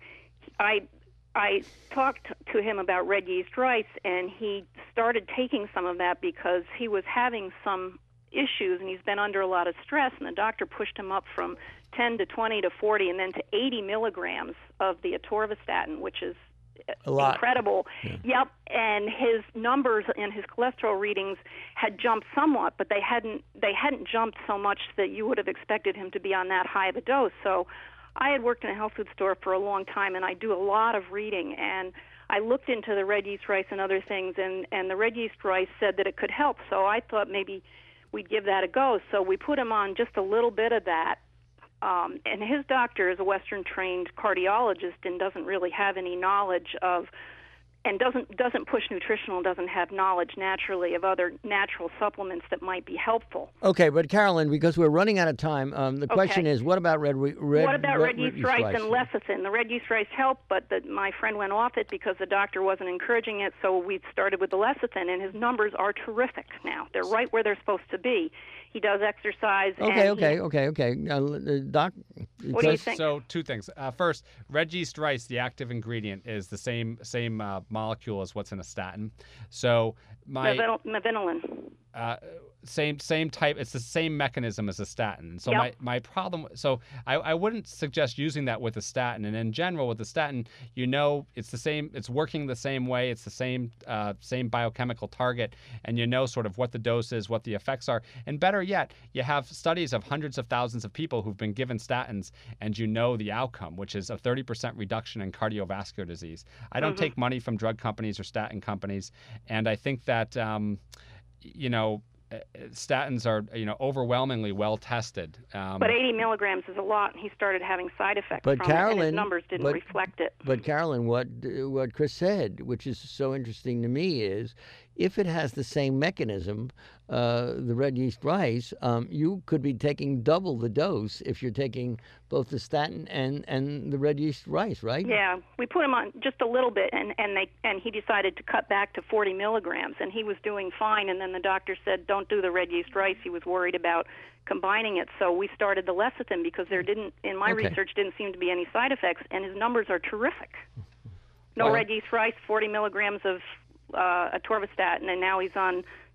I I talked to him about red yeast rice, and he started taking some of that because he was having some issues, and he's been under a lot of stress, and the doctor pushed him up from ten to twenty to forty and then to eighty milligrams of the atorvastatin, which is A lot. incredible. Yep, and his numbers and his cholesterol readings had jumped somewhat, but they hadn't they hadn't jumped so much that you would have expected him to be on that high of a dose. So I had worked in a health food store for a long time, and I do a lot of reading, and I looked into the red yeast rice and other things, and, and the red yeast rice said that it could help, so I thought maybe we'd give that a go. So we put him on just a little bit of that, um, and his doctor is a Western-trained cardiologist and doesn't really have any knowledge of, and doesn't doesn't push nutritional, doesn't have knowledge naturally of other natural supplements that might be helpful. Okay, but Carolyn, because we're running out of time, um, the question Okay. is, what about red re- red? what about red, yeast rice and lecithin? The red yeast rice helped, but the, my friend went off it because the doctor wasn't encouraging it, so we started with the lecithin, and his numbers are terrific now. They're right where they're supposed to be. He does exercise. Okay, and he- okay, okay, okay. Uh, uh, doc, What do you think? So two things. Uh, first, red yeast rice, the active ingredient is the same same uh, molecule as what's in a statin. So my Mevenil- Mevenilin. uh, same same type. It's the same mechanism as a statin. So Yep. my, my problem. So I, I wouldn't suggest using that with a statin. And in general, with the statin, you know, it's the same. It's working the same way. It's the same uh, same biochemical target, and you know sort of what the dose is, what the effects are. And better yet, you have studies of hundreds of thousands of people who've been given statins, and you know the outcome, which is a thirty percent reduction in cardiovascular disease. I don't Mhm. take money from drug companies or statin companies, and I think that um, you know. uh, Statins are, you know, overwhelmingly well tested. Um, But eighty milligrams is a lot, and he started having side effects But from it, and Carolyn, his numbers didn't but- reflect it. But Carolyn, what what Chris said, which is so interesting to me, is if it has the same mechanism, uh, the red yeast rice, um, you could be taking double the dose if you're taking both the statin and, and the red yeast rice, right? Yeah, we put him on just a little bit, and and they and he decided to cut back to forty milligrams, and he was doing fine. And then the doctor said, "Don't do the red yeast rice." He was worried about combining it, so we started the lecithin because there didn't, in my Okay. research, didn't seem to be any side effects, and his numbers are terrific. No Well- red yeast rice, forty milligrams of uh, atorvastatin, and now he's on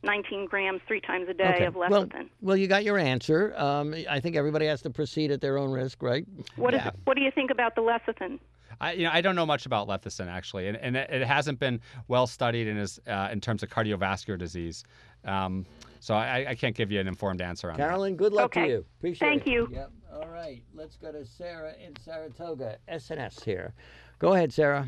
nineteen grams three times a day Okay. of Well, lecithin. well, you got your answer. Um, I think everybody has to proceed at their own risk, right? What, is, what do you think about the lecithin? I, you know, I don't know much about lecithin actually, and, and it, it hasn't been well studied in his, uh, in terms of cardiovascular disease. Um, so I, I can't give you an informed answer on Carolyn, good luck Okay. to you. Appreciate Thank it. you. Yep. All right. Let's go to Sarah in Saratoga. S N S here. Go ahead, Sarah.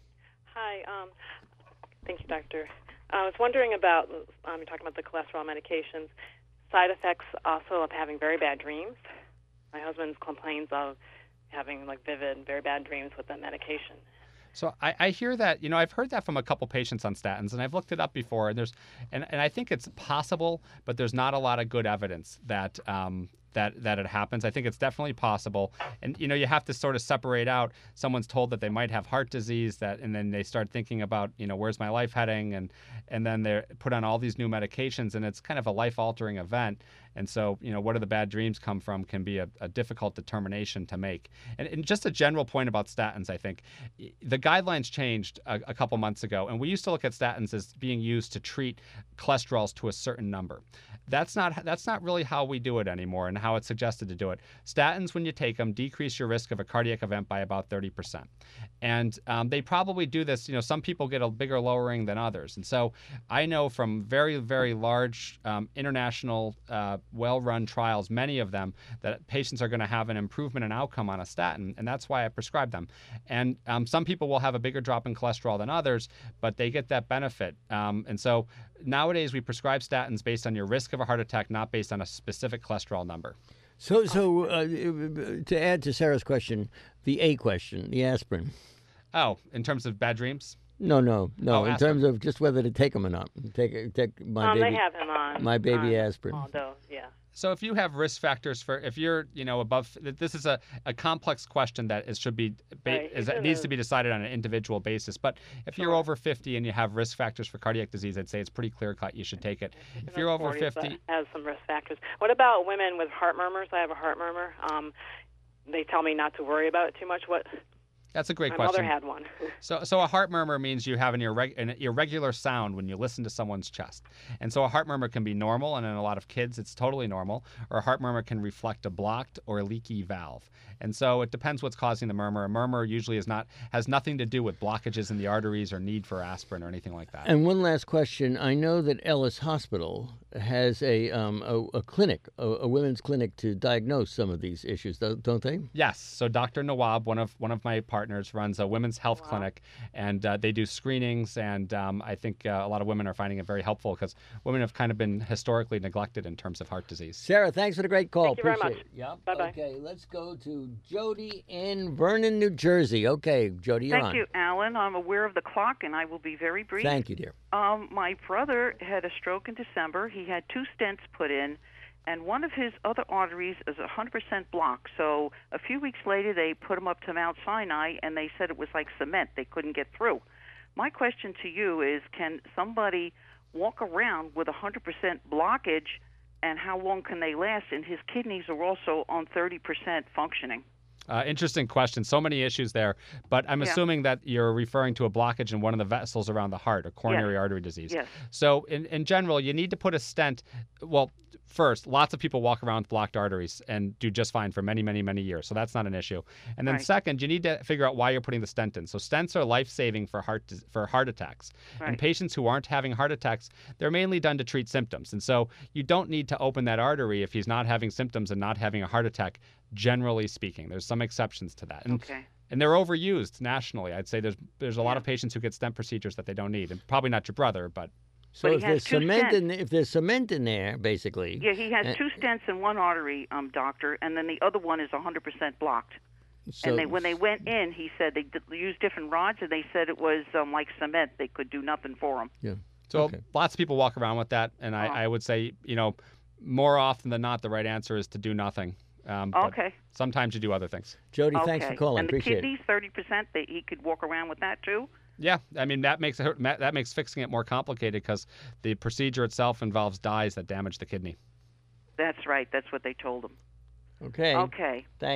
Hi. Um, thank you, Doctor. I was wondering about, um, you're talking about the cholesterol medications, side effects also of having very bad dreams. My husband complains of having like vivid, very bad dreams with that medication. So I, I hear that, you know, I've heard that from a couple patients on statins, and I've looked it up before, and there's, and, and I think it's possible, but there's not a lot of good evidence that um, that that it happens. I think it's definitely possible, and you know, you have to sort of separate out. Someone's told that they might have heart disease, that, and then they start thinking about, you know, where's my life heading, and and then they're put on all these new medications, and it's kind of a life-altering event. And so, you know, where do the bad dreams come from can be a, a difficult determination to make. And, and just a general point about statins, I think, the guidelines changed a, a couple months ago, and we used to look at statins as being used to treat cholesterols to a certain number. That's not that's not really how we do it anymore, and how it's suggested to do it. Statins, when you take them, decrease your risk of a cardiac event by about thirty percent. And um, they probably do this, you know, some people get a bigger lowering than others. And so I know from very, very large um, international uh, well-run trials, many of them, that patients are going to have an improvement in outcome on a statin, and that's why I prescribe them. And um, some people will have a bigger drop in cholesterol than others, but they get that benefit. Um, and so nowadays we prescribe statins based on your risk of a heart attack, not based on a specific cholesterol number. So, so uh, to add to Sarah's question, the A question, the aspirin. Oh, in terms of bad dreams? No, no, no. Oh, in aspirin. terms of just whether to take them or not. Take, take my um, baby. they have him on my baby on aspirin. all dose, yeah. So if you have risk factors for, if you're, you know, above, this is a, a complex question that is, should be, ba- Right, is, he's it in needs a- to be decided on an individual basis. But if you're over fifty and you have risk factors for cardiac disease, I'd say it's pretty clear cut. You should take it. If you're over forties, fifty, that has some risk factors. What about women with heart murmurs? I have a heart murmur. Um, they tell me not to worry about it too much. What? that's a great My question. mother had one. So, so a heart murmur means you have an, irreg- an irregular sound when you listen to someone's chest. And so a heart murmur can be normal, and in a lot of kids, it's totally normal. Or a heart murmur can reflect a blocked or leaky valve. And so it depends what's causing the murmur. A murmur usually is not has nothing to do with blockages in the arteries or need for aspirin or anything like that. And one last question. I know that Ellis Hospital has a um, a, a clinic, a, a women's clinic to diagnose some of these issues, don't don't they? Yes. So Doctor Nawab, one of one of my partners, runs a women's health clinic, and uh, they do screenings. And um, I think uh, a lot of women are finding it very helpful because women have kind of been historically neglected in terms of heart disease. Sarah, thanks for the great call. Thank you very Appreciate much. it. Yep. Bye-bye. Okay, let's go to Jody in Vernon, New Jersey. Okay, Jody, you're Thank on. you, Alan. I'm aware of the clock, and I will be very brief. Thank you, dear. Um, my brother had a stroke in December. He had two stents put in, and one of his other arteries is one hundred percent blocked. So a few weeks later, they put him up to Mount Sinai, and they said it was like cement. They couldn't get through. My question to you is, can somebody walk around with one hundred percent blockage, and how long can they last? And his kidneys are also on thirty percent functioning. Uh, interesting question. So many issues there. But I'm Yeah. assuming that you're referring to a blockage in one of the vessels around the heart, or coronary artery disease. Yes. So in, in general, you need to put a stent. Well, first, lots of people walk around with blocked arteries and do just fine for many, many, many years. So that's not an issue. And then Right. second, you need to figure out why you're putting the stent in. So stents are life-saving for heart dis- for heart attacks. Right. And patients who aren't having heart attacks, they're mainly done to treat symptoms. And so you don't need to open that artery if he's not having symptoms and not having a heart attack, generally speaking. There's some exceptions to that. And, Okay. and they're overused nationally. I'd say there's there's a lot of patients who get stent procedures that they don't need. And probably not your brother, but So But he if has there's two cement stents. in if there's cement in there, basically. Yeah, he has uh, two stents in one artery, um, doctor, and then the other one is one hundred percent blocked. So, and they, when they went in, he said they d- used different rods, and they said it was um, like cement. They could do nothing for him. Yeah. So Okay. lots of people walk around with that, and I, Oh. I would say, you know, more often than not, the right answer is to do nothing. Um, but Okay. Sometimes you do other things. Jody, okay. thanks for calling. And the Appreciate kidneys, thirty percent. They he could walk around with that too. Yeah, I mean that makes it, that makes fixing it more complicated because the procedure itself involves dyes that damage the kidney. That's right. That's what they told him. it. Okay. Okay. Thanks.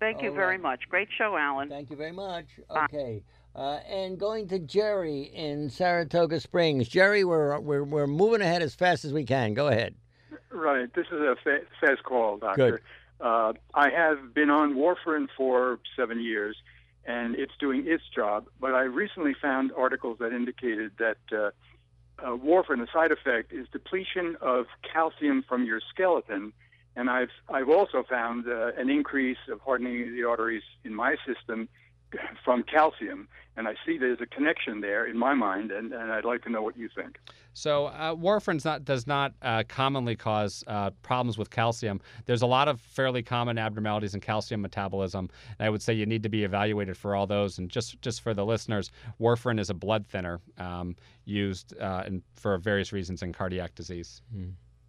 Thank you All very right. much. Great show, Alan. Thank you very much. Okay. Uh, and going to Jerry in Saratoga Springs. Jerry, we're, we're, we're moving ahead as fast as we can. Go ahead. Right. This is a fa- fast call, Doctor. Good. Uh, I have been on warfarin for seven years, and it's doing its job. But I recently found articles that indicated that uh, uh, warfarin, the side effect, is depletion of calcium from your skeleton. And I've I've also found uh, an increase of hardening of the arteries in my system from calcium. And I see there's a connection there in my mind, and, and I'd like to know what you think. So uh, warfarin not, does not uh, commonly cause uh, problems with calcium. There's a lot of fairly common abnormalities in calcium metabolism, and I would say you need to be evaluated for all those. And just, just for the listeners, warfarin is a blood thinner um, used uh, in, for various reasons in cardiac disease. Hmm.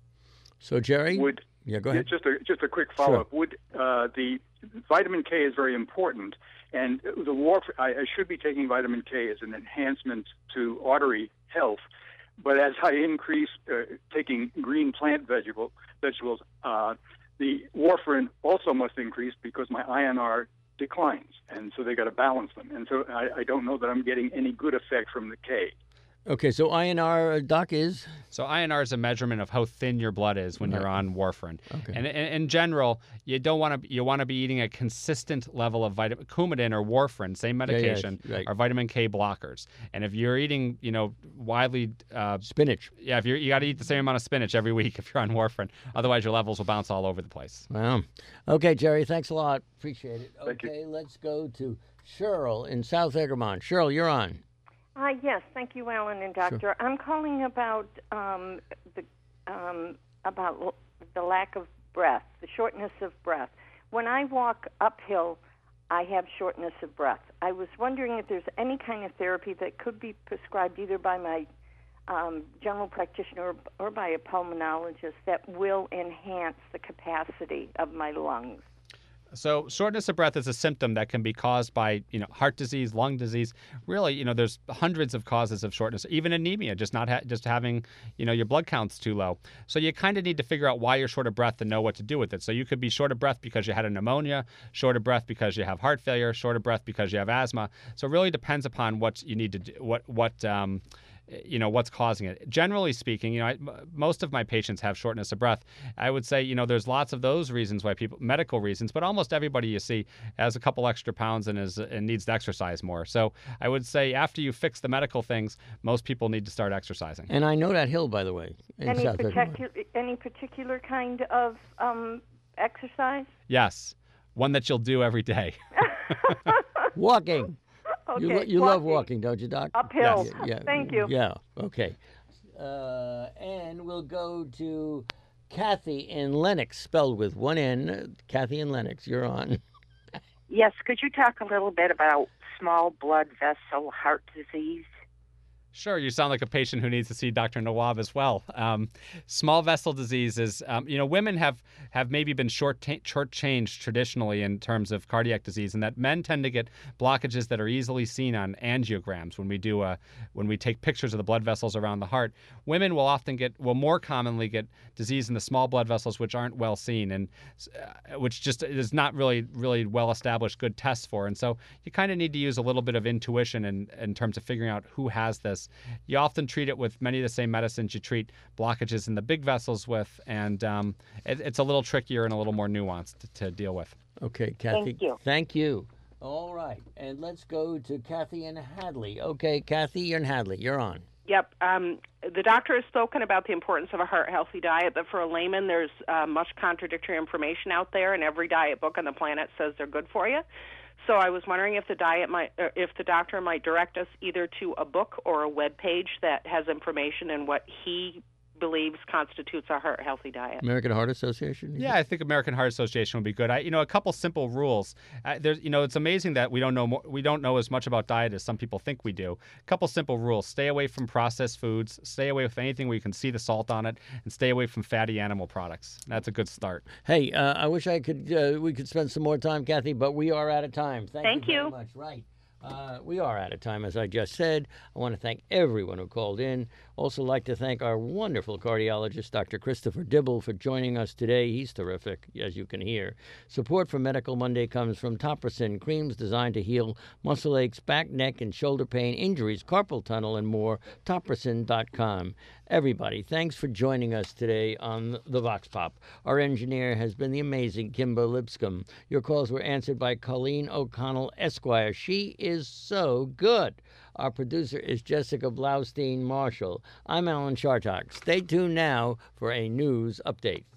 So, Jerry? Would, yeah, go ahead. Yeah, just, a, just a quick follow-up. Sure. Would uh, the vitamin K is very important, and the warfarin, I, I should be taking vitamin K as an enhancement to artery health. But as I increase uh, taking green plant vegetable, vegetables, uh, the warfarin also must increase because my I N R declines, and so they got to balance them. And so I, I don't know that I'm getting any good effect from the K. Okay, so I N R, Doc, is? So I N R is a measurement of how thin your blood is when Right. you're on warfarin. Okay. And in, in general, you don't want to you want to be eating a consistent level of vitamin Coumadin or warfarin, same Yeah, yeah, medication, right. are vitamin K blockers. And if you're eating, you know, widely uh, spinach. Yeah, if you're you got to eat the same amount of spinach every week if you're on warfarin. Otherwise, your levels will bounce all over the place. Wow. Okay, Jerry, thanks a lot. Appreciate it. Thank okay, let's go to Cheryl in South Egremont. Cheryl, you're on. Uh, yes, thank you, Alan and Doctor. Sure. I'm calling about um, the um, about l- the lack of breath, the shortness of breath. When I walk uphill, I have shortness of breath. I was wondering if there's any kind of therapy that could be prescribed either by my um, general practitioner or, or by a pulmonologist that will enhance the capacity of my lungs. So shortness of breath is a symptom that can be caused by, you know, heart disease, lung disease. Really, you know, there's hundreds of causes of shortness, even anemia, just not ha- just having, you know, your blood counts too low. So you kind of need to figure out why you're short of breath and know what to do with it. So you could be short of breath because you had a pneumonia, short of breath because you have heart failure, short of breath because you have asthma. So it really depends upon what you need to do, what what um, you know, what's causing it. Generally speaking, you know, I, most of my patients have shortness of breath. I would say, you know, there's lots of those reasons why people, medical reasons, but almost everybody you see has a couple extra pounds and is and needs to exercise more. So I would say after you fix the medical things, most people need to start exercising. And I know that hill, by the way, in Any South Egremont. particular any particular kind of um, exercise? Yes, one that you'll do every day. Walking. Okay, You, lo- you love walking. walking, don't you, Doc? Uphill. Yeah, yeah, Thank you. Yeah, okay. Uh, and we'll go to Kathy in Lenox, spelled with one N. Kathy in Lenox, you're on. Yes, could you talk a little bit about small blood vessel heart disease? Sure, you sound like a patient who needs to see Doctor Nawab as well. Um, small vessel disease is, um, you know, women have, have maybe been short ta- shortchanged traditionally in terms of cardiac disease, and that men tend to get blockages that are easily seen on angiograms when we do a, when we take pictures of the blood vessels around the heart. Women will often get, will more commonly get disease in the small blood vessels which aren't well seen and uh, which just is not really really well established good tests for. And so you kind of need to use a little bit of intuition in, in terms of figuring out who has this. You often treat it with many of the same medicines you treat blockages in the big vessels with, and um, it, it's a little trickier and a little more nuanced to, to deal with. Okay, Kathy. Thank you. Thank you. All right, and let's go to Kathy in Hadley. Okay, Kathy, you're in Hadley. You're on. Yep. Um, the doctor has spoken about the importance of a heart-healthy diet, but for a layman, there's uh, much contradictory information out there, and every diet book on the planet says they're good for you. So I was wondering if the diet might, or if the doctor might direct us either to a book or a web page that has information in what he believes constitutes a heart healthy diet. American Heart Association? Yeah, I think American Heart Association would be good. I, you know, a couple simple rules. Uh, there's, you know, it's amazing that we don't know more, we don't know as much about diet as some people think we do. A couple simple rules: stay away from processed foods, stay away from anything where you can see the salt on it, and stay away from fatty animal products. That's a good start. Hey, uh, I wish I could. Uh, we could spend some more time, Kathy, but we are out of time. Thank, Thank you. you. Very much. Right. Uh, we are out of time, as I just said. I want to thank everyone who called in. Also like to thank our wonderful cardiologist, Doctor Christopher Dibble, for joining us today. He's terrific, as you can hear. Support for Medical Monday comes from Topricin, creams designed to heal muscle aches, back, neck, and shoulder pain, injuries, carpal tunnel, and more. Topricin dot com. Everybody, thanks for joining us today on the Vox Pop. Our engineer has been the amazing Kimber Lipscomb. Your calls were answered by Colleen O'Connell, Esquire. She is so good. Our producer is Jessica Blaustein Marshall. I'm Alan Chartock. Stay tuned now for a news update.